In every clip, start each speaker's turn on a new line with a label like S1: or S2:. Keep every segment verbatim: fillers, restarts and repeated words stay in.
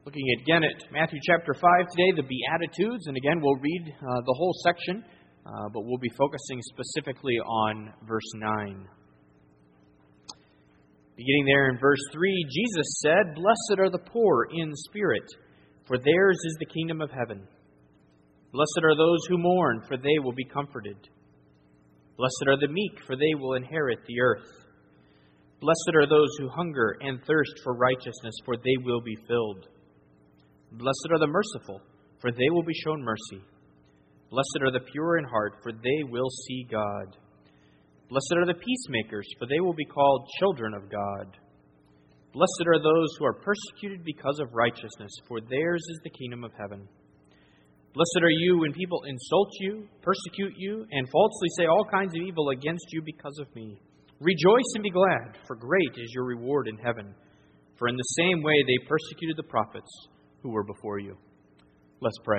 S1: Looking again at Matthew chapter five today, the Beatitudes, and again we'll read uh, the whole section, uh, but we'll be focusing specifically on verse nine. Beginning there in verse three, Jesus said, "Blessed are the poor in spirit, for theirs is the kingdom of heaven. Blessed are those who mourn, for they will be comforted. Blessed are the meek, for they will inherit the earth. Blessed are those who hunger and thirst for righteousness, for they will be filled. Blessed are the merciful, for they will be shown mercy. Blessed are the pure in heart, for they will see God. Blessed are the peacemakers, for they will be called children of God. Blessed are those who are persecuted because of righteousness, for theirs is the kingdom of heaven. Blessed are you when people insult you, persecute you, and falsely say all kinds of evil against you because of me. Rejoice and be glad, for great is your reward in heaven. For in the same way they persecuted the prophets who were before you." Let's pray.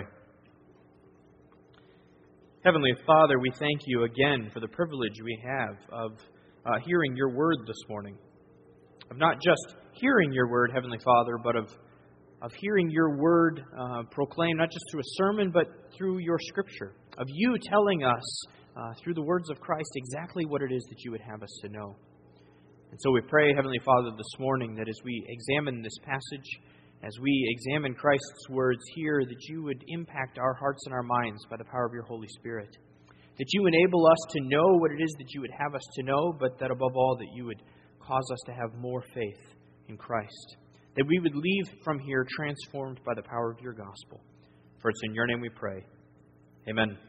S1: Heavenly Father, we thank you again for the privilege we have of uh, hearing your word this morning. Of not just hearing your word, Heavenly Father, but of, of hearing your word uh, proclaimed not just through a sermon, but through your scripture. Of you telling us uh, through the words of Christ exactly what it is that you would have us to know. And so we pray, Heavenly Father, this morning that as we examine this passage, as we examine Christ's words here, that you would impact our hearts and our minds by the power of your Holy Spirit. That you enable us to know what it is that you would have us to know, but that above all, that you would cause us to have more faith in Christ. That we would leave from here transformed by the power of your gospel. For it's in your name we pray. Amen.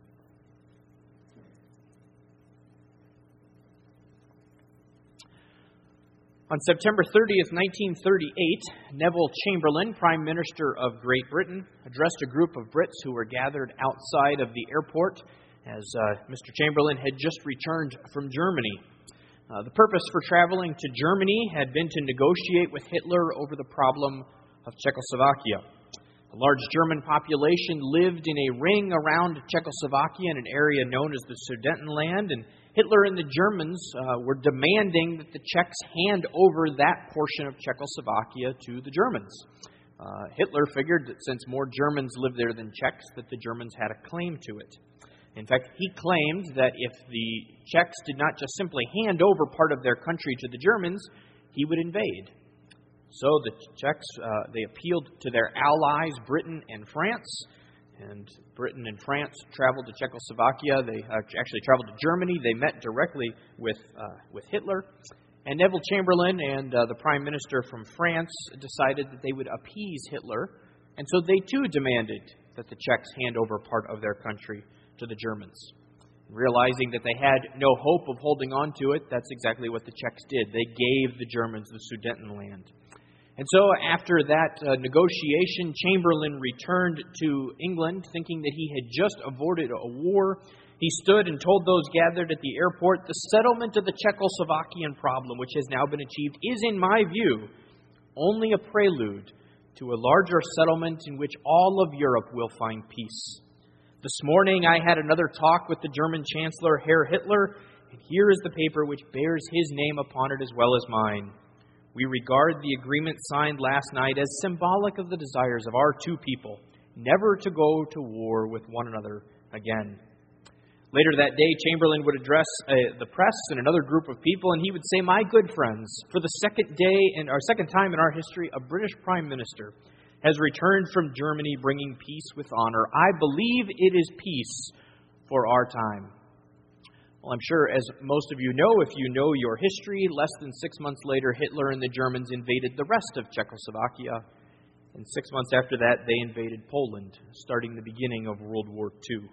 S1: On September thirtieth, nineteen thirty-eight, Neville Chamberlain, Prime Minister of Great Britain, addressed a group of Brits who were gathered outside of the airport as uh, Mister Chamberlain had just returned from Germany. Uh, the purpose for traveling to Germany had been to negotiate with Hitler over the problem of Czechoslovakia. A large German population lived in a ring around Czechoslovakia in an area known as the Sudetenland, and Hitler and the Germans uh, were demanding that the Czechs hand over that portion of Czechoslovakia to the Germans. Uh, Hitler figured that since more Germans lived there than Czechs, that the Germans had a claim to it. In fact, he claimed that if the Czechs did not just simply hand over part of their country to the Germans, he would invade. So the Czechs, uh, they appealed to their allies, Britain and France. And Britain and France traveled to Czechoslovakia. They uh, actually traveled to Germany. They met directly with uh, with Hitler. And Neville Chamberlain and uh, the Prime Minister from France decided that they would appease Hitler. And so they too demanded that the Czechs hand over part of their country to the Germans. Realizing that they had no hope of holding on to it, that's exactly what the Czechs did. They gave the Germans the Sudetenland. And so after that uh, negotiation, Chamberlain returned to England thinking that he had just avoided a war. He stood and told those gathered at the airport, "The settlement of the Czechoslovakian problem, which has now been achieved, is, in my view, only a prelude to a larger settlement in which all of Europe will find peace. This morning I had another talk with the German Chancellor, Herr Hitler, and here is the paper which bears his name upon it as well as mine. We regard the agreement signed last night as symbolic of the desires of our two people, never to go to war with one another again." Later that day, Chamberlain would address uh, the press and another group of people, and he would say, "My good friends, for the second day and our second time in our history, a British Prime Minister has returned from Germany bringing peace with honor. I believe it is peace for our time." Well, I'm sure, as most of you know, if you know your history, less than six months later, Hitler and the Germans invaded the rest of Czechoslovakia. And six months after that, they invaded Poland, starting the beginning of World War Two.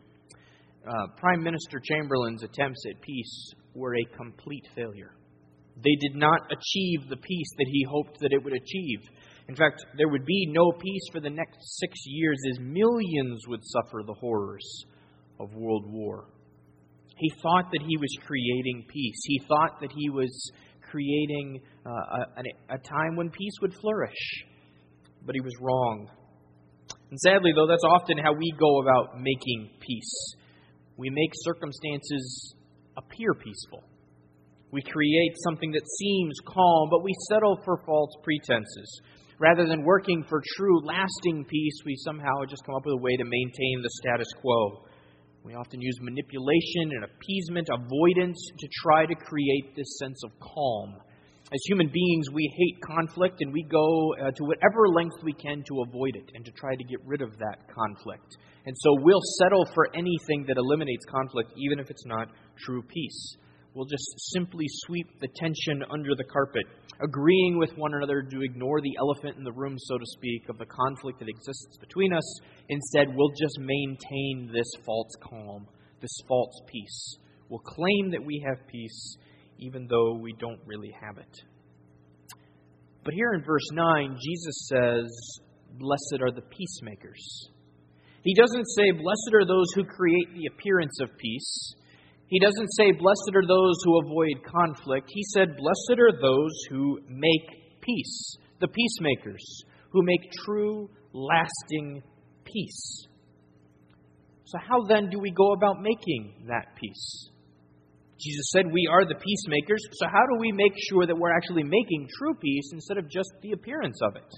S1: Uh, Prime Minister Chamberlain's attempts at peace were a complete failure. They did not achieve the peace that he hoped that it would achieve. In fact, there would be no peace for the next six years as millions would suffer the horrors of World War. He thought that he was creating peace. He thought that he was creating uh, a, a time when peace would flourish. But he was wrong. And sadly, though, that's often how we go about making peace. We make circumstances appear peaceful. We create something that seems calm, but we settle for false pretenses. Rather than working for true, lasting peace, we somehow just come up with a way to maintain the status quo. We often use manipulation and appeasement, avoidance, to try to create this sense of calm. As human beings, we hate conflict, and we go uh, to whatever length we can to avoid it and to try to get rid of that conflict. And so we'll settle for anything that eliminates conflict, even if it's not true peace. We'll just simply sweep the tension under the carpet, agreeing with one another to ignore the elephant in the room, so to speak, of the conflict that exists between us. Instead, we'll just maintain this false calm, this false peace. We'll claim that we have peace, even though we don't really have it. But here in verse nine, Jesus says, "Blessed are the peacemakers." He doesn't say, "Blessed are those who create the appearance of peace." He doesn't say, "Blessed are those who avoid conflict." He said, "Blessed are those who make peace," the peacemakers, who make true, lasting peace. So how then do we go about making that peace? Jesus said we are the peacemakers, so how do we make sure that we're actually making true peace instead of just the appearance of it?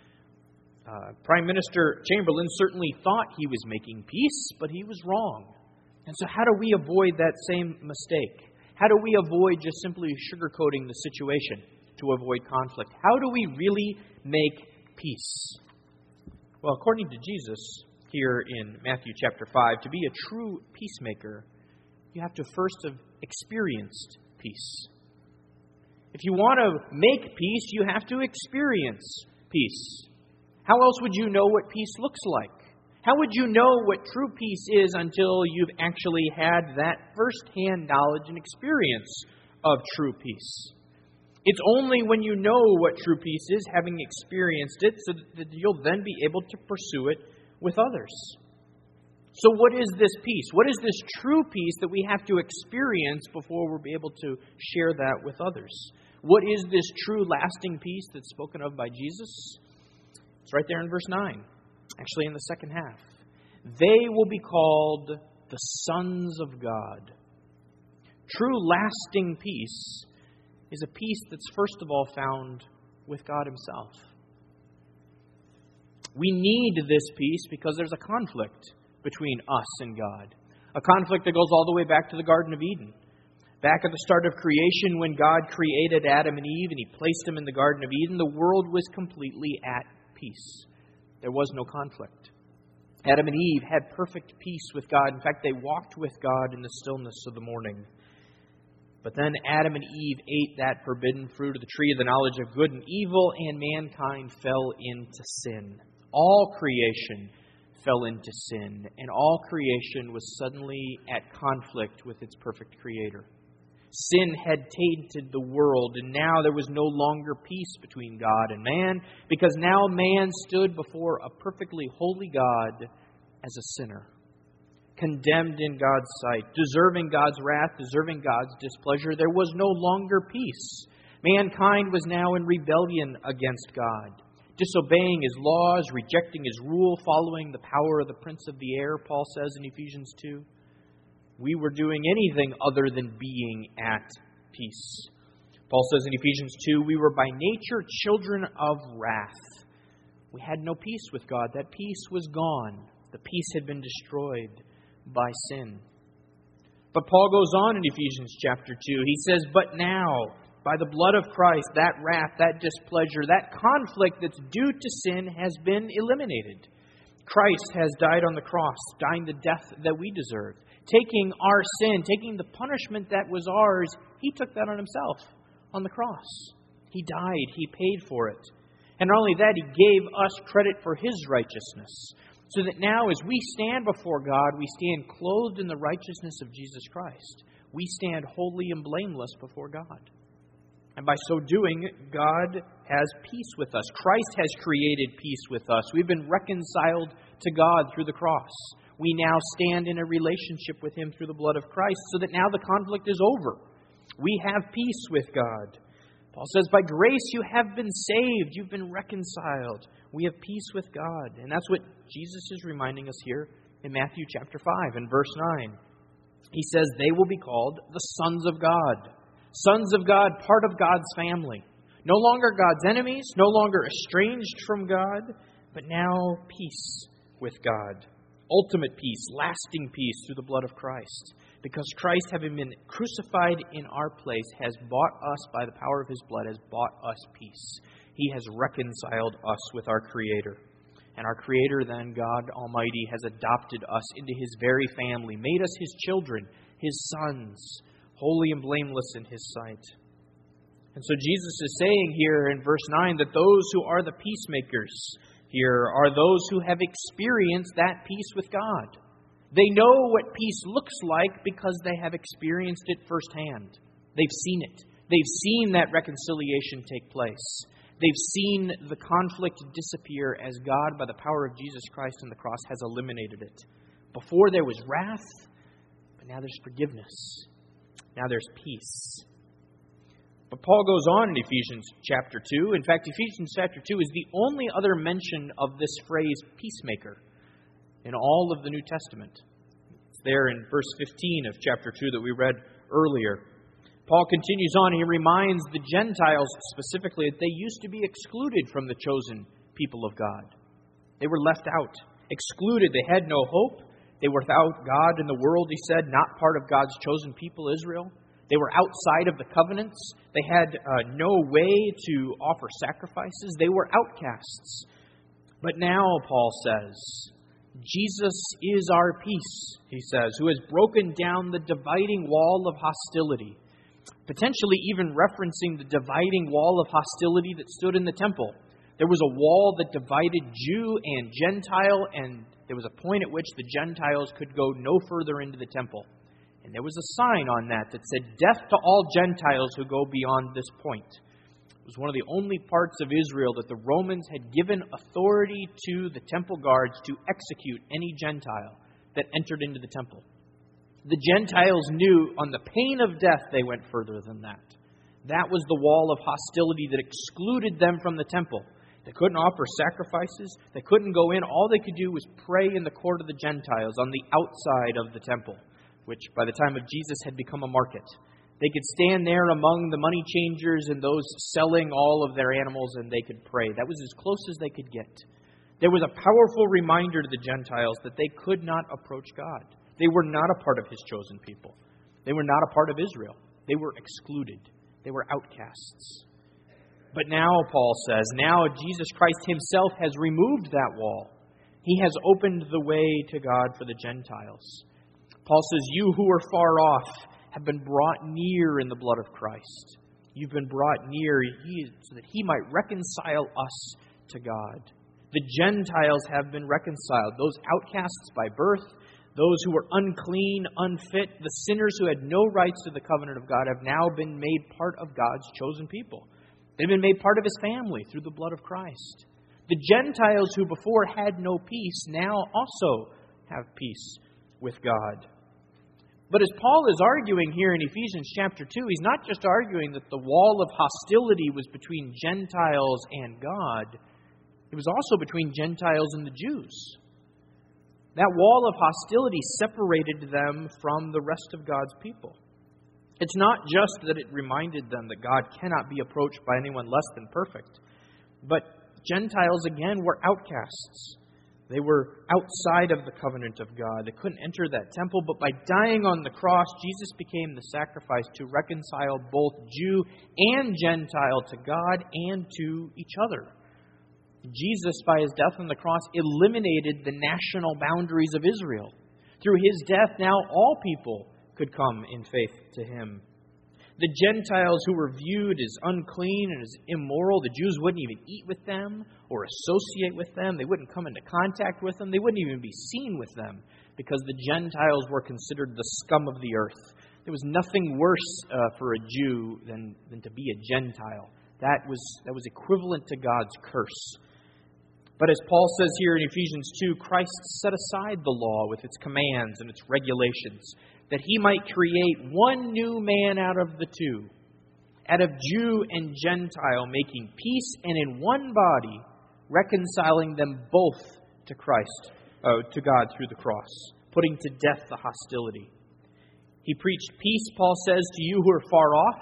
S1: Uh, Prime Minister Chamberlain certainly thought he was making peace, but he was wrong. And so how do we avoid that same mistake? How do we avoid just simply sugarcoating the situation to avoid conflict? How do we really make peace? Well, according to Jesus here in Matthew chapter five, to be a true peacemaker, you have to first have experienced peace. If you want to make peace, you have to experience peace. How else would you know what peace looks like? How would you know what true peace is until you've actually had that first-hand knowledge and experience of true peace? It's only when you know what true peace is, having experienced it, so that you'll then be able to pursue it with others. So what is this peace? What is this true peace that we have to experience before we'll be able to share that with others? What is this true lasting peace that's spoken of by Jesus? It's right there in verse nine. Actually, in the second half. They will be called the sons of God. True lasting peace is a peace that's first of all found with God Himself. We need this peace because there's a conflict between us and God. A conflict that goes all the way back to the Garden of Eden. Back at the start of creation, when God created Adam and Eve and He placed them in the Garden of Eden, the world was completely at peace. There was no conflict. Adam and Eve had perfect peace with God. In fact, they walked with God in the stillness of the morning. But then Adam and Eve ate that forbidden fruit of the tree of the knowledge of good and evil, and mankind fell into sin. All creation fell into sin, and all creation was suddenly at conflict with its perfect Creator. Sin had tainted the world, and now there was no longer peace between God and man, because now man stood before a perfectly holy God as a sinner, condemned in God's sight, deserving God's wrath, deserving God's displeasure. There was no longer peace. Mankind was now in rebellion against God, disobeying His laws, rejecting His rule, following the power of the prince of the air, Paul says in Ephesians two. We were doing anything other than being at peace. Paul says in Ephesians two, we were by nature children of wrath. We had no peace with God. That peace was gone. The peace had been destroyed by sin. But Paul goes on in Ephesians chapter two. He says, but now, by the blood of Christ, that wrath, that displeasure, that conflict that's due to sin has been eliminated. Christ has died on the cross, dying the death that we deserved. Taking our sin, taking the punishment that was ours, He took that on Himself on the cross. He died. He paid for it. And not only that, He gave us credit for His righteousness. So that now as we stand before God, we stand clothed in the righteousness of Jesus Christ. We stand holy and blameless before God. And by so doing, God has peace with us. Christ has created peace with us. We've been reconciled to God through the cross. We now stand in a relationship with Him through the blood of Christ, so that now the conflict is over. We have peace with God. Paul says, by grace you have been saved. You've been reconciled. We have peace with God. And that's what Jesus is reminding us here in Matthew chapter five and verse nine. He says, they will be called the sons of God. Sons of God, part of God's family. No longer God's enemies, no longer estranged from God, but now peace with God. Ultimate peace, lasting peace through the blood of Christ. Because Christ, having been crucified in our place, has bought us by the power of His blood, has bought us peace. He has reconciled us with our Creator. And our Creator, then, God Almighty, has adopted us into His very family, made us His children, His sons, holy and blameless in His sight. And so Jesus is saying here in verse nine that those who are the peacemakers here are those who have experienced that peace with God. They know what peace looks like because they have experienced it firsthand. They've seen it. They've seen that reconciliation take place. They've seen the conflict disappear as God, by the power of Jesus Christ on the cross, has eliminated it. Before there was wrath, but now there's forgiveness. Now there's peace. But Paul goes on in Ephesians chapter two. In fact, Ephesians chapter two is the only other mention of this phrase, peacemaker, in all of the New Testament. It's there in verse fifteen of chapter two that we read earlier. Paul continues on. He reminds the Gentiles specifically that they used to be excluded from the chosen people of God. They were left out, excluded. They had no hope. They were without God in the world, he said, not part of God's chosen people, Israel. They were outside of the covenants. They had uh, no way to offer sacrifices. They were outcasts. But now, Paul says, Jesus is our peace, he says, who has broken down the dividing wall of hostility, potentially even referencing the dividing wall of hostility that stood in the temple. There was a wall that divided Jew and Gentile, and there was a point at which the Gentiles could go no further into the temple. And there was a sign on that that said, "Death to all Gentiles who go beyond this point." It was one of the only parts of Israel that the Romans had given authority to the temple guards to execute any Gentile that entered into the temple. The Gentiles knew on the pain of death they went further than that. That was the wall of hostility that excluded them from the temple. They couldn't offer sacrifices. They couldn't go in. All they could do was pray in the court of the Gentiles on the outside of the temple, which by the time of Jesus had become a market. They could stand there among the money changers and those selling all of their animals, and they could pray. That was as close as they could get. There was a powerful reminder to the Gentiles that they could not approach God. They were not a part of His chosen people. They were not a part of Israel. They were excluded. They were outcasts. But now, Paul says, now Jesus Christ Himself has removed that wall. He has opened the way to God for the Gentiles. Paul says, you who are far off have been brought near in the blood of Christ. You've been brought near so that He might reconcile us to God. The Gentiles have been reconciled. Those outcasts by birth, those who were unclean, unfit, the sinners who had no rights to the covenant of God have now been made part of God's chosen people. They've been made part of His family through the blood of Christ. The Gentiles who before had no peace now also have peace with God. But as Paul is arguing here in Ephesians chapter two, he's not just arguing that the wall of hostility was between Gentiles and God. It was also between Gentiles and the Jews. That wall of hostility separated them from the rest of God's people. It's not just that it reminded them that God cannot be approached by anyone less than perfect, but Gentiles again were outcasts. They were outside of the covenant of God. They couldn't enter that temple, but by dying on the cross, Jesus became the sacrifice to reconcile both Jew and Gentile to God and to each other. Jesus, by His death on the cross, eliminated the national boundaries of Israel. Through His death, now all people could come in faith to Him. The Gentiles who were viewed as unclean and as immoral, the Jews wouldn't even eat with them or associate with them. They wouldn't come into contact with them. They wouldn't even be seen with them because the Gentiles were considered the scum of the earth. There was nothing worse uh, for a Jew than, than to be a Gentile. That was, that was equivalent to God's curse. But as Paul says here in Ephesians two, Christ set aside the law with its commands and its regulations, that He might create one new man out of the two, out of Jew and Gentile, making peace, and in one body, reconciling them both to Christ, uh, to God through the cross, putting to death the hostility. He preached peace, Paul says, to you who are far off,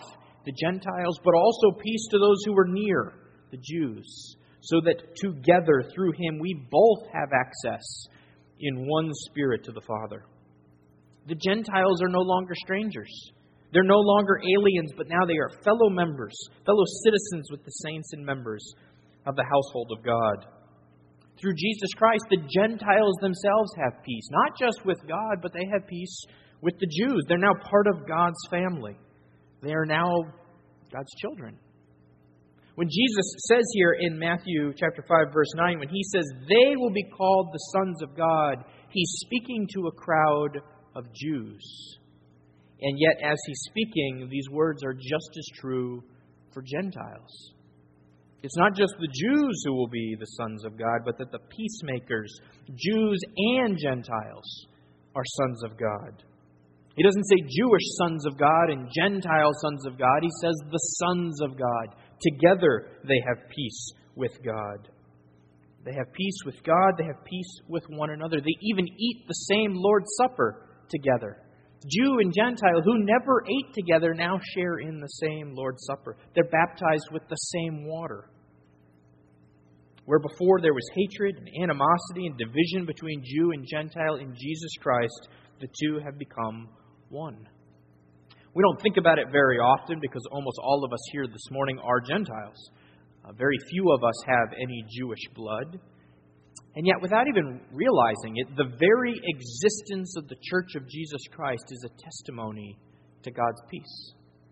S1: the Gentiles, but also peace to those who were near, the Jews, so that together through Him we both have access in one Spirit to the Father. The Gentiles are no longer strangers. They're no longer aliens, but now they are fellow members, fellow citizens with the saints and members of the household of God. Through Jesus Christ, the Gentiles themselves have peace, not just with God, but they have peace with the Jews. They're now part of God's family. They are now God's children. When Jesus says here in Matthew chapter five, verse nine, when He says, they will be called the sons of God, He's speaking to a crowd of Jews. And yet, as He's speaking, these words are just as true for Gentiles. It's not just the Jews who will be the sons of God, but that the peacemakers, Jews and Gentiles, are sons of God. He doesn't say Jewish sons of God and Gentile sons of God. He says the sons of God. Together they have peace with God. They have peace with God. They have peace with one another. They even eat the same Lord's Supper together. Jew and Gentile who never ate together now share in the same Lord's Supper. They're baptized with the same water. Where before there was hatred and animosity and division between Jew and Gentile, in Jesus Christ, the two have become one. We don't think about it very often because almost all of us here this morning are Gentiles. Uh, very few of us have any Jewish blood. And yet, without even realizing it, the very existence of the Church of Jesus Christ is a testimony to God's peace.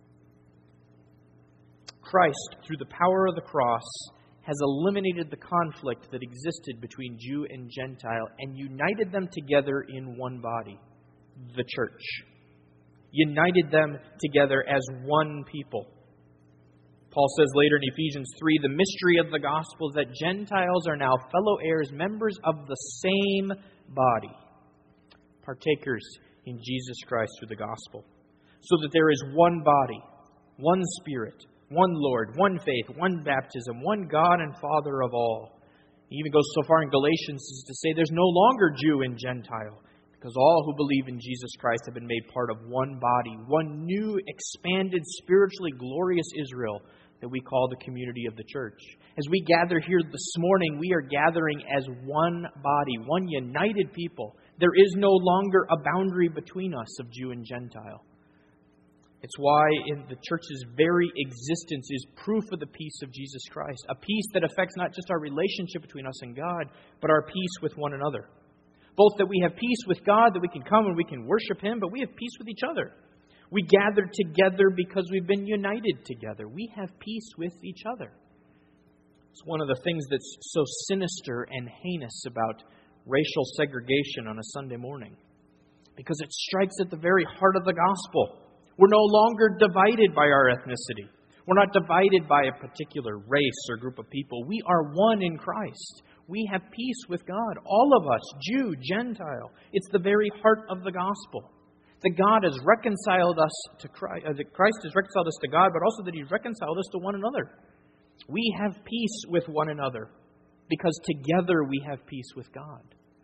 S1: Christ, through the power of the cross, has eliminated the conflict that existed between Jew and Gentile and united them together in one body, the church. United them together as one people. Paul says later in Ephesians three, the mystery of the gospel is that Gentiles are now fellow heirs, members of the same body, partakers in Jesus Christ through the gospel, so that there is one body, one Spirit, one Lord, one faith, one baptism, one God and Father of all. He even goes so far in Galatians as to say there's no longer Jew and Gentile, because all who believe in Jesus Christ have been made part of one body, one new, expanded, spiritually glorious Israel that we call the community of the church. As we gather here this morning, we are gathering as one body, one united people. There is no longer a boundary between us of Jew and Gentile. It's why in the church's very existence is proof of the peace of Jesus Christ, a peace that affects not just our relationship between us and God, but our peace with one another. Both that we have peace with God, that we can come and we can worship Him, but we have peace with each other. We gather together because we've been united together. We have peace with each other. It's one of the things that's so sinister and heinous about racial segregation on a Sunday morning, because it strikes at the very heart of the gospel. We're no longer divided by our ethnicity. We're not divided by a particular race or group of people. We are one in Christ. We have peace with God. All of us, Jew, Gentile. It's the very heart of the gospel. That God has reconciled us to Christ, uh, that Christ has reconciled us to God, but also that He's reconciled us to one another. We have peace with one another because together we have peace with God.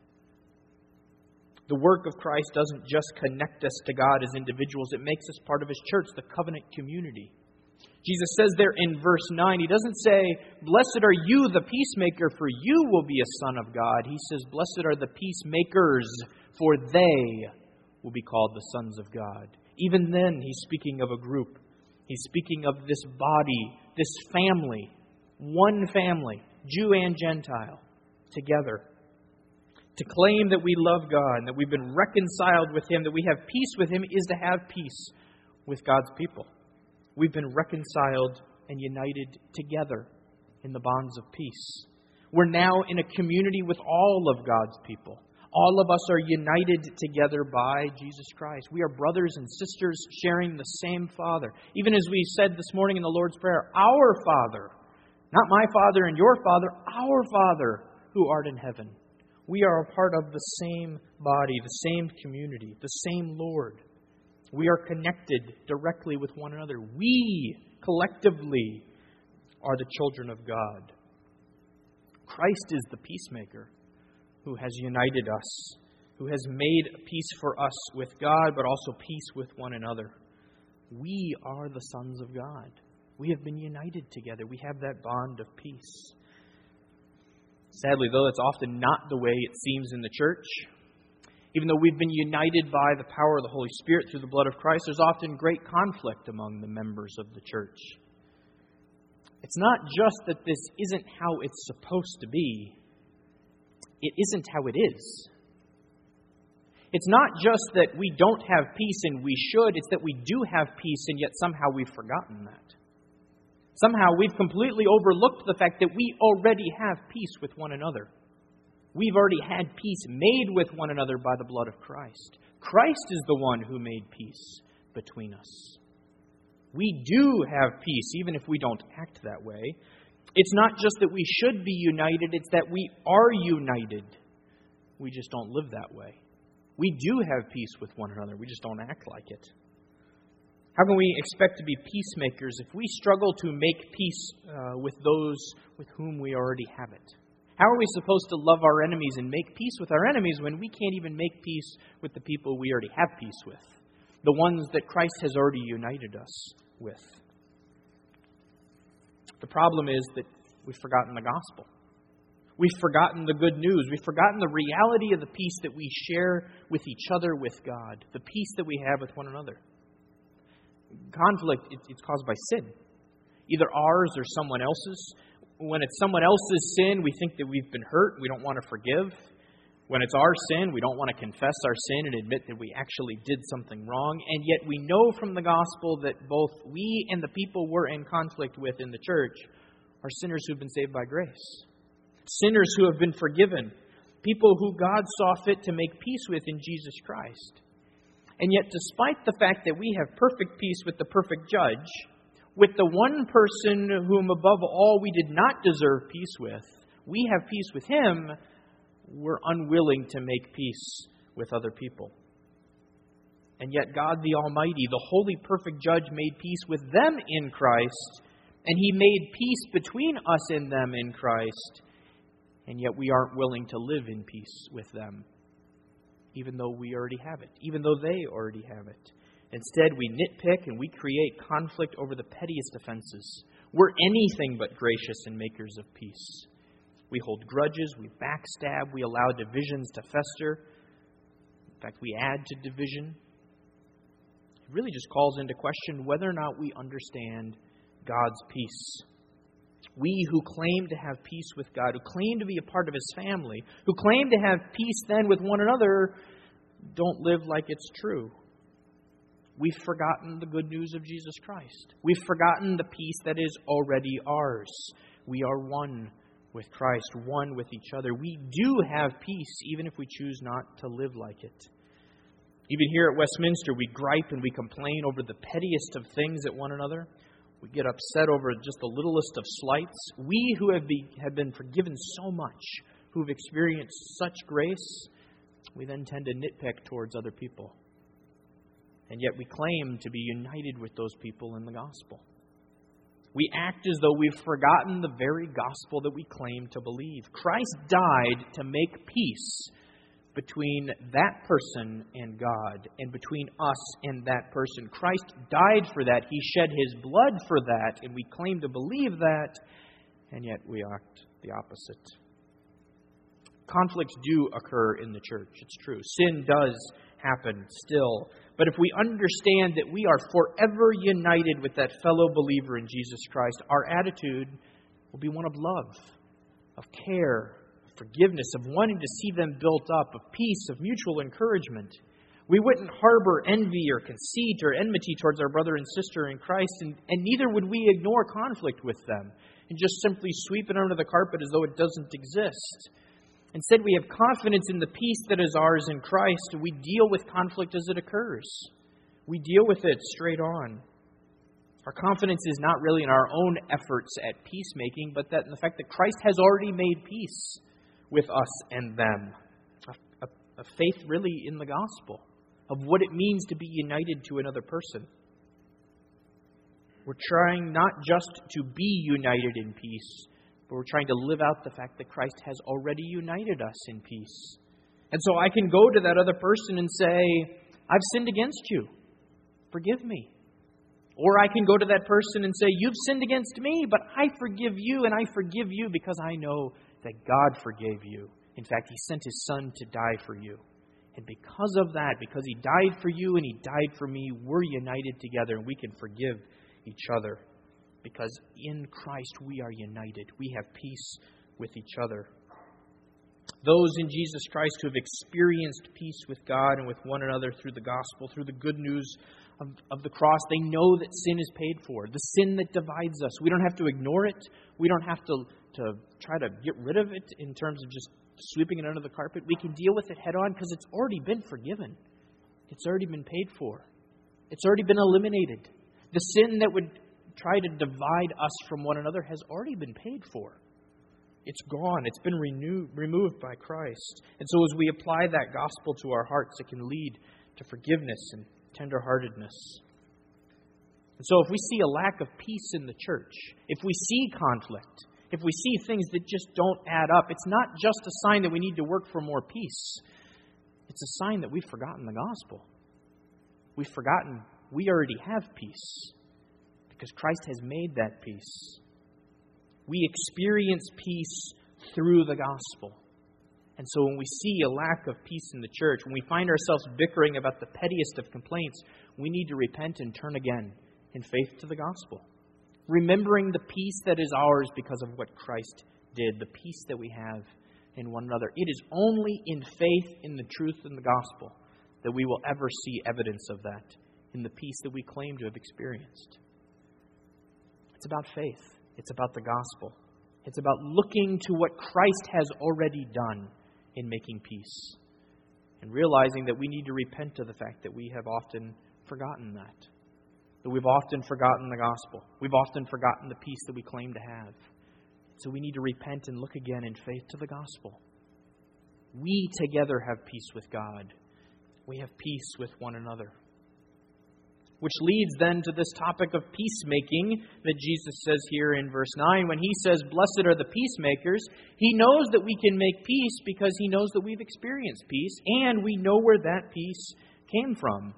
S1: The work of Christ doesn't just connect us to God as individuals. It makes us part of His church, the covenant community. Jesus says there in verse nine, He doesn't say, blessed are you, the peacemaker, for you will be a son of God. He says, blessed are the peacemakers, for they will be called the sons of God. Even then, He's speaking of a group. He's speaking of this body, this family, one family, Jew and Gentile, together. To claim that we love God and that we've been reconciled with Him, that we have peace with Him, is to have peace with God's people. We've been reconciled and united together in the bonds of peace. We're now in a community with all of God's people. All of us are united together by Jesus Christ. We are brothers and sisters sharing the same Father. Even as we said this morning in the Lord's Prayer, our Father, not my Father and your Father, our Father who art in heaven. We are a part of the same body, the same community, the same Lord. We are connected directly with one another. We, collectively, are the children of God. Christ is the peacemaker who has united us, who has made peace for us with God, but also peace with one another. We are the sons of God. We have been united together. We have that bond of peace. Sadly, though, it's often not the way it seems in the church. Even though we've been united by the power of the Holy Spirit through the blood of Christ, there's often great conflict among the members of the church. It's not just that this isn't how it's supposed to be. It isn't how it is. It's not just that we don't have peace and we should. It's that we do have peace and yet somehow we've forgotten that. Somehow we've completely overlooked the fact that we already have peace with one another. We've already had peace made with one another by the blood of Christ. Christ is the one who made peace between us. We do have peace, even if we don't act that way. It's not just that we should be united, it's that we are united. We just don't live that way. We do have peace with one another, we just don't act like it. How can we expect to be peacemakers if we struggle to make peace uh, with those with whom we already have it? How are we supposed to love our enemies and make peace with our enemies when we can't even make peace with the people we already have peace with? The ones that Christ has already united us with. The problem is that we've forgotten the gospel. We've forgotten the good news. We've forgotten the reality of the peace that we share with each other, with God. The peace that we have with one another. Conflict, it's caused by sin. Either ours or someone else's. When it's someone else's sin, we think that we've been hurt. We don't want to forgive. When it's our sin, we don't want to confess our sin and admit that we actually did something wrong. And yet we know from the gospel that both we and the people we're in conflict with in the church are sinners who've been saved by grace. Sinners who have been forgiven. People who God saw fit to make peace with in Jesus Christ. And yet, despite the fact that we have perfect peace with the perfect judge, with the one person whom above all we did not deserve peace with, we have peace with him, we're unwilling to make peace with other people. And yet God the Almighty, the holy perfect judge, made peace with them in Christ, and he made peace between us and them in Christ, and yet we aren't willing to live in peace with them, even though we already have it, even though they already have it. Instead, we nitpick and we create conflict over the pettiest offenses. We're anything but gracious and makers of peace. We hold grudges, we backstab, we allow divisions to fester. In fact, we add to division. It really just calls into question whether or not we understand God's peace. We who claim to have peace with God, who claim to be a part of His family, who claim to have peace then with one another, don't live like it's true. We've forgotten the good news of Jesus Christ. We've forgotten the peace that is already ours. We are one with Christ, one with each other. We do have peace, even if we choose not to live like it. Even here at Westminster, we gripe and we complain over the pettiest of things at one another. We get upset over just the littlest of slights. We who have, be, have been forgiven so much, who have experienced such grace, we then tend to nitpick towards other people. And yet we claim to be united with those people in the gospel. We act as though we've forgotten the very gospel that we claim to believe. Christ died to make peace between that person and God, and between us and that person. Christ died for that. He shed His blood for that, and we claim to believe that, and yet we act the opposite. Conflicts do occur in the church. It's true. Sin does happen still. But if we understand that we are forever united with that fellow believer in Jesus Christ, our attitude will be one of love, of care, of forgiveness, of wanting to see them built up, of peace, of mutual encouragement. We wouldn't harbor envy or conceit or enmity towards our brother and sister in Christ, and, and neither would we ignore conflict with them and just simply sweep it under the carpet as though it doesn't exist. Instead, we have confidence in the peace that is ours in Christ, and we deal with conflict as it occurs. We deal with it straight on. Our confidence is not really in our own efforts at peacemaking, but that in the fact that Christ has already made peace with us and them. A, a, a faith really in the gospel of what it means to be united to another person. We're trying not just to be united in peace, but we're trying to live out the fact that Christ has already united us in peace. And so I can go to that other person and say, I've sinned against you. Forgive me. Or I can go to that person and say, you've sinned against me, but I forgive you, and I forgive you because I know that God forgave you. In fact, He sent His Son to die for you. And because of that, because He died for you and He died for me, we're united together and we can forgive each other. Because in Christ we are united. We have peace with each other. Those in Jesus Christ who have experienced peace with God and with one another through the gospel, through the good news of, of the cross, they know that sin is paid for. The sin that divides us. We don't have to ignore it. We don't have to, to try to get rid of it in terms of just sweeping it under the carpet. We can deal with it head on because it's already been forgiven. It's already been paid for. It's already been eliminated. The sin that would try to divide us from one another has already been paid for. It's gone. It's been renewed, removed by Christ. And so as we apply that gospel to our hearts, it can lead to forgiveness and tenderheartedness. And so if we see a lack of peace in the church, if we see conflict, if we see things that just don't add up, it's not just a sign that we need to work for more peace. It's a sign that we've forgotten the gospel. We've forgotten we already have peace because Christ has made that peace. We experience peace through the gospel. And so when we see a lack of peace in the church, when we find ourselves bickering about the pettiest of complaints, we need to repent and turn again in faith to the gospel. Remembering the peace that is ours because of what Christ did, the peace that we have in one another. It is only in faith in the truth in the gospel that we will ever see evidence of that, in the peace that we claim to have experienced. It's about faith. It's about the gospel. It's about looking to what Christ has already done in making peace. And realizing that we need to repent of the fact that we have often forgotten that. That we've often forgotten the gospel. We've often forgotten the peace that we claim to have. So we need to repent and look again in faith to the gospel. We together have peace with God. We have peace with one another. Which leads then to this topic of peacemaking that Jesus says here in verse nine. When He says, blessed are the peacemakers, He knows that we can make peace because He knows that we've experienced peace and we know where that peace came from.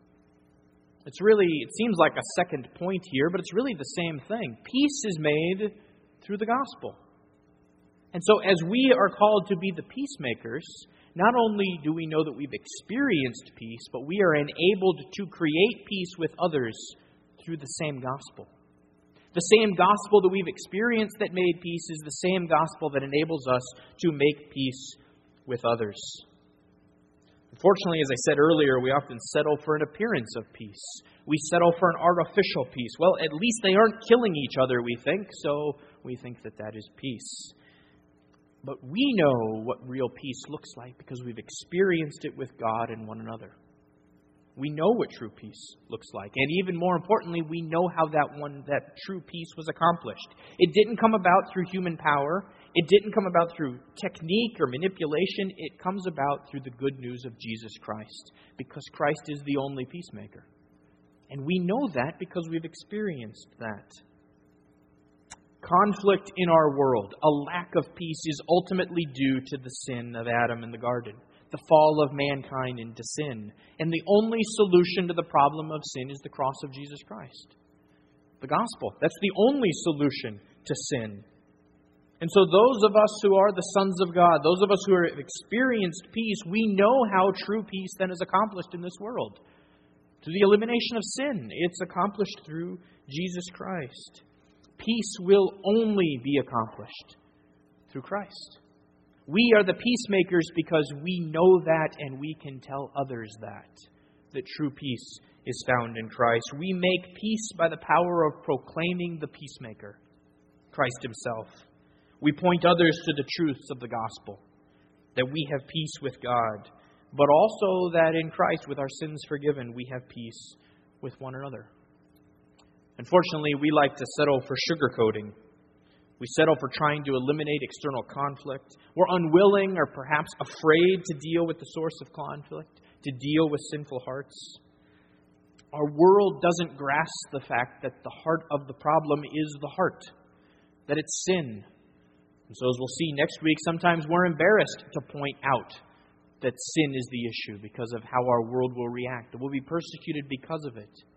S1: It's really, it seems like a second point here, but it's really the same thing. Peace is made through the gospel. And so as we are called to be the peacemakers, not only do we know that we've experienced peace, but we are enabled to create peace with others through the same gospel. The same gospel that we've experienced that made peace is the same gospel that enables us to make peace with others. Unfortunately, as I said earlier, we often settle for an appearance of peace. We settle for an artificial peace. Well, at least they aren't killing each other, we think, so we think that that is peace. But we know what real peace looks like because we've experienced it with God and one another. We know what true peace looks like. And even more importantly, we know how that one, that true peace was accomplished. It didn't come about through human power. It didn't come about through technique or manipulation. It comes about through the good news of Jesus Christ, because Christ is the only peacemaker. And we know that because we've experienced that. Conflict in our world, a lack of peace, is ultimately due to the sin of Adam in the garden, the fall of mankind into sin. And the only solution to the problem of sin is the cross of Jesus Christ. The gospel. That's the only solution to sin. And so those of us who are the sons of God, those of us who have experienced peace, we know how true peace then is accomplished in this world. Through the elimination of sin. It's accomplished through Jesus Christ. Peace will only be accomplished through Christ. We are the peacemakers because we know that and we can tell others that, that true peace is found in Christ. We make peace by the power of proclaiming the peacemaker, Christ Himself. We point others to the truths of the gospel, that we have peace with God, but also that in Christ, with our sins forgiven, we have peace with one another. Unfortunately, we like to settle for sugarcoating. We settle for trying to eliminate external conflict. We're unwilling or perhaps afraid to deal with the source of conflict, to deal with sinful hearts. Our world doesn't grasp the fact that the heart of the problem is the heart, that it's sin. And so as we'll see next week, sometimes we're embarrassed to point out that sin is the issue because of how our world will react. We'll be persecuted because of it.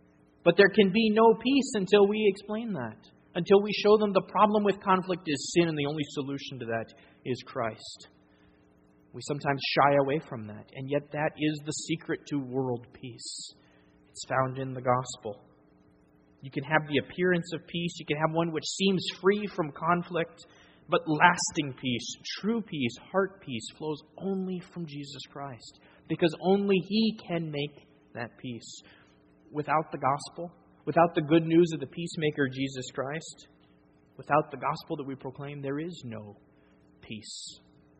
S1: But there can be no peace until we explain that, until we show them the problem with conflict is sin and the only solution to that is Christ. We sometimes shy away from that, and yet that is the secret to world peace. It's found in the gospel. You can have the appearance of peace, you can have one which seems free from conflict, but lasting peace, true peace, heart peace flows only from Jesus Christ, because only He can make that peace. Without the gospel, without the good news of the peacemaker, Jesus Christ, without the gospel that we proclaim, there is no peace.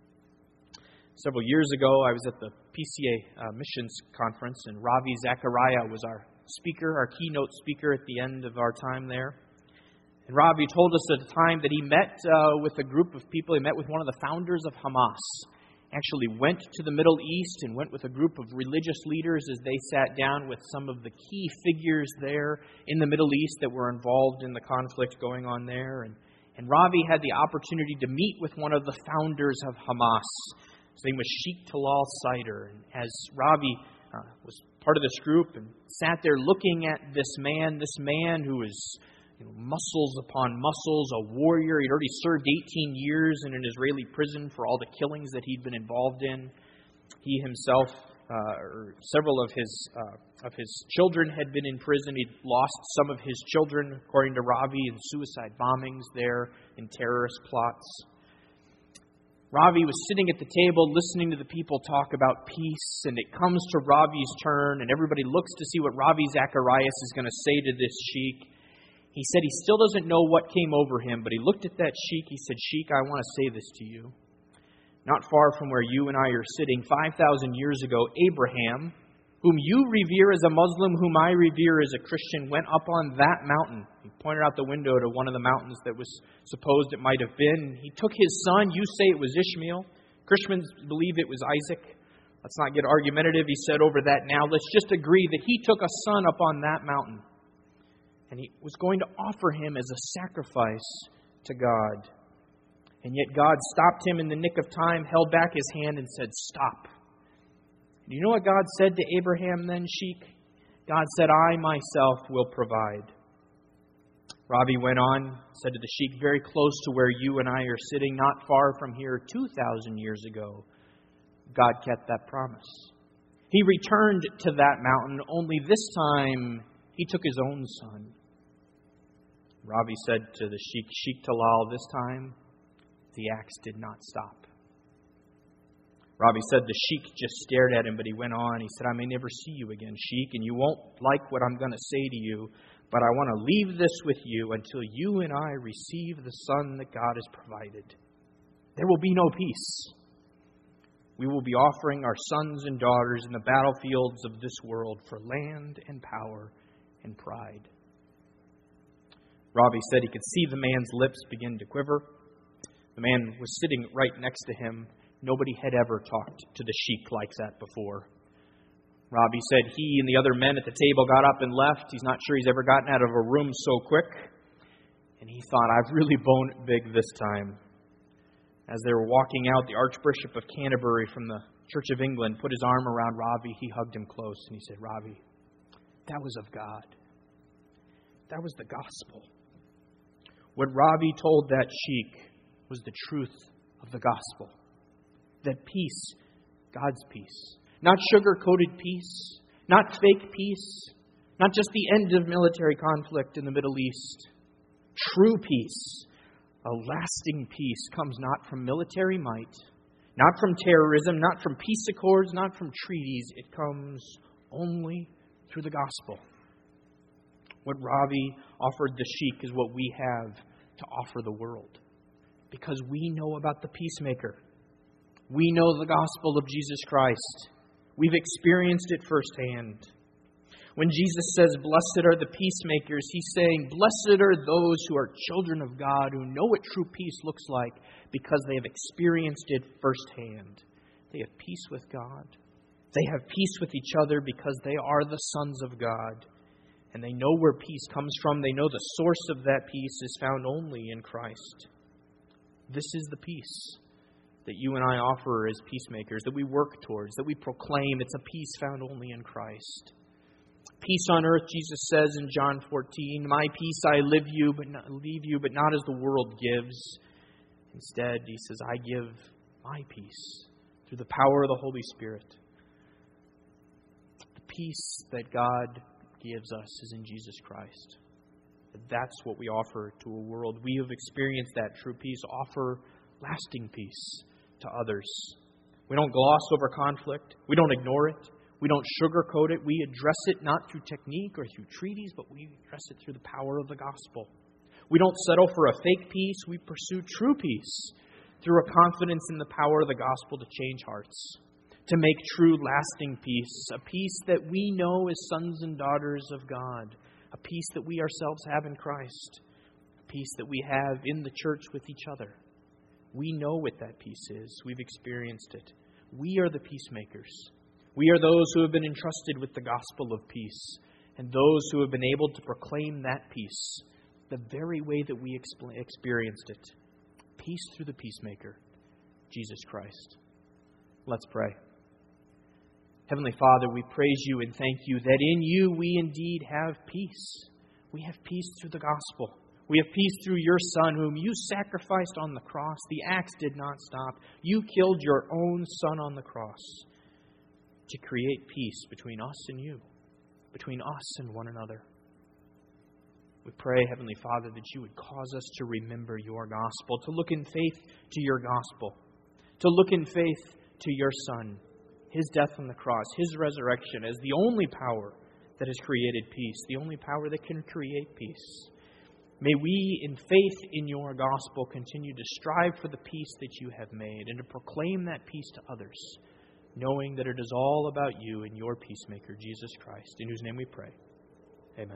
S1: Several years ago, I was at the P C A uh, missions conference, and Ravi Zachariah was our speaker, our keynote speaker at the end of our time there. And Ravi told us at the time that he met uh, with a group of people. He met with one of the founders of Hamas. Actually went to the Middle East and went with a group of religious leaders as they sat down with some of the key figures there in the Middle East that were involved in the conflict going on there. And, and Ravi had the opportunity to meet with one of the founders of Hamas. His name was Sheikh Talal Saider. And as Ravi uh, was part of this group and sat there looking at this man, this man who was you know, muscles upon muscles, a warrior. He'd already served eighteen years in an Israeli prison for all the killings that he'd been involved in. He himself, uh, or several of his uh, of his children had been in prison. He'd lost some of his children, according to Ravi, in suicide bombings there, in terrorist plots. Ravi was sitting at the table listening to the people talk about peace, and it comes to Ravi's turn, and everybody looks to see what Ravi Zacharias is going to say to this sheikh. He said he still doesn't know what came over him, but he looked at that sheikh. He said, "Sheikh, I want to say this to you. Not far from where you and I are sitting, five thousand years ago, Abraham, whom you revere as a Muslim, whom I revere as a Christian, went up on that mountain." He pointed out the window to one of the mountains that was supposed it might have been. He took his son. You say it was Ishmael. Christians believe it was Isaac. Let's not get argumentative. He said over that now. Let's just agree that he took a son up on that mountain. And he was going to offer him as a sacrifice to God. And yet God stopped him in the nick of time, held back His hand and said, "Stop." Do you know what God said to Abraham then, Sheikh? God said, "I myself will provide." Ravi went on, said to the Sheikh, very close to where you and I are sitting, not far from here, two thousand years ago, God kept that promise. He returned to that mountain, only this time He took His own son. Ravi said to the Sheikh, "Sheikh Talal, this time, the axe did not stop." Ravi said the Sheikh just stared at him, but he went on. He said, "I may never see you again, Sheikh, and you won't like what I'm going to say to you, but I want to leave this with you until you and I receive the Son that God has provided. There will be no peace. We will be offering our sons and daughters in the battlefields of this world for land and power and pride." Ravi said he could see the man's lips begin to quiver. The man was sitting right next to him. Nobody had ever talked to the sheikh like that before. Ravi said he and the other men at the table got up and left. He's not sure he's ever gotten out of a room so quick. And he thought, "I've really blown it big this time." As they were walking out, the Archbishop of Canterbury from the Church of England put his arm around Ravi. He hugged him close and he said, "Ravi, that was of God. That was the gospel." What Ravi told that sheikh was the truth of the gospel. That peace, God's peace. Not sugar-coated peace. Not fake peace. Not just the end of military conflict in the Middle East. True peace, a lasting peace, comes not from military might, not from terrorism, not from peace accords, not from treaties. It comes only through the gospel. What Ravi offered the sheikh is what we have to offer the world. Because we know about the peacemaker. We know the gospel of Jesus Christ. We've experienced it firsthand. When Jesus says, "Blessed are the peacemakers," He's saying, blessed are those who are children of God, who know what true peace looks like because they have experienced it firsthand. They have peace with God. They have peace with each other because they are the sons of God. And they know where peace comes from. They know the source of that peace is found only in Christ. This is the peace that you and I offer as peacemakers, that we work towards, that we proclaim. It's a peace found only in Christ. Peace on earth, Jesus says in John fourteen, my peace I live you, but not, leave you, but not as the world gives. Instead, he says, I give my peace through the power of the Holy Spirit. The peace that God gives us is in Jesus Christ. That's what we offer to a world. We have experienced that true peace. Offer lasting peace to others. We don't gloss over conflict. We don't ignore it. We don't sugarcoat it. We address it not through technique or through treaties, but we address it through the power of the gospel. We don't settle for a fake peace. We pursue true peace through a confidence in the power of the gospel to change hearts, to make true lasting peace, a peace that we know as sons and daughters of God, a peace that we ourselves have in Christ, a peace that we have in the church with each other. We know what that peace is. We've experienced it. We are the peacemakers. We are those who have been entrusted with the gospel of peace, and those who have been able to proclaim that peace the very way that we experienced it. Peace through the peacemaker, Jesus Christ. Let's pray. Heavenly Father, we praise you and thank you that in you we indeed have peace. We have peace through the gospel. We have peace through your Son, whom you sacrificed on the cross. The axe did not stop. You killed your own Son on the cross to create peace between us and you, between us and one another. We pray, Heavenly Father, that you would cause us to remember your gospel, to look in faith to your gospel, to look in faith to your Son, His death on the cross, His resurrection as the only power that has created peace, the only power that can create peace. May we, in faith in your gospel, continue to strive for the peace that you have made and to proclaim that peace to others, knowing that it is all about you and your peacemaker, Jesus Christ, in whose name we pray. Amen.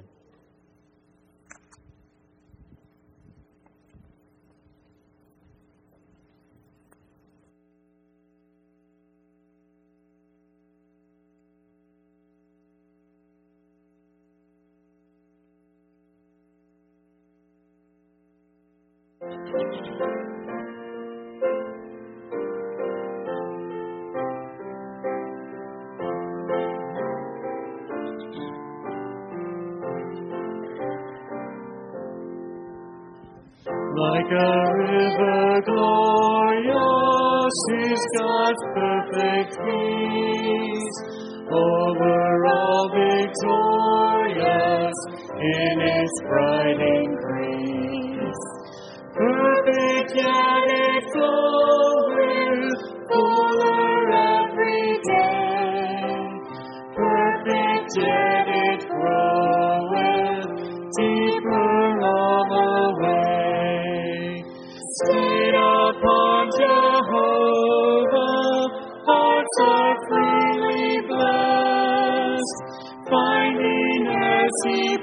S2: Like a river glorious is God's perfect peace, over all victorious in its bright increase. Perfect yet it floweth, fuller every day. Perfect yet it groweth, deeper all the way. Stayed upon Jehovah, hearts are freely blessed, finding as He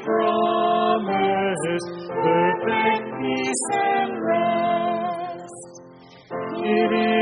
S2: promised perfect peace and rest. It is